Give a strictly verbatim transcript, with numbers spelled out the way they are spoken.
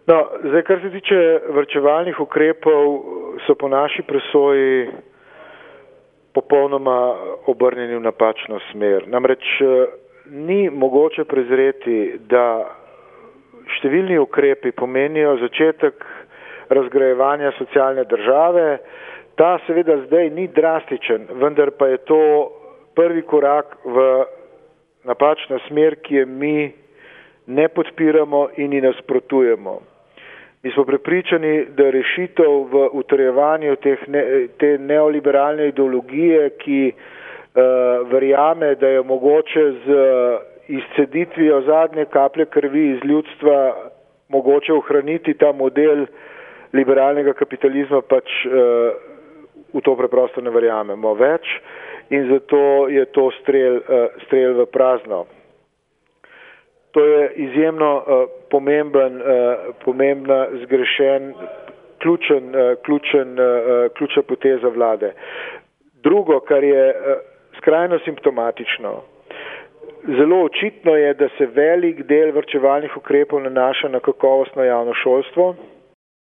No, zdaj, kar se tiče varčevalnih ukrepov, so po naši presoji popolnoma obrnjeni v napačno smer. Namreč ni mogoče prezreti, da številni ukrepi pomenijo začetek razgrajevanja socialne države. Ta seveda zdaj ni drastičen, vendar pa je to prvi korak v napačno smer, ki je mi ne podpiramo in ji nasprotujemo. Mi smo prepričani, da rešitev v utrjevanju teh ne, te neoliberalne ideologije, ki uh, verjame, da je mogoče z izceditvijo zadnje kaplje krvi iz ljudstva mogoče ohraniti ta model liberalnega kapitalizma, pač uh, v to preprosto ne verjamemo več in zato je to strel, uh, strel v prazno. To je izjemno uh, pomemben, uh, pomembna, zgrešen, ključen, uh, ključen, uh, ključna poteza vlade. Drugo, kar je uh, skrajno simptomatično, zelo očitno je, da se velik del varčevalnih ukrepov nanaša na kakovostno javno šolstvo.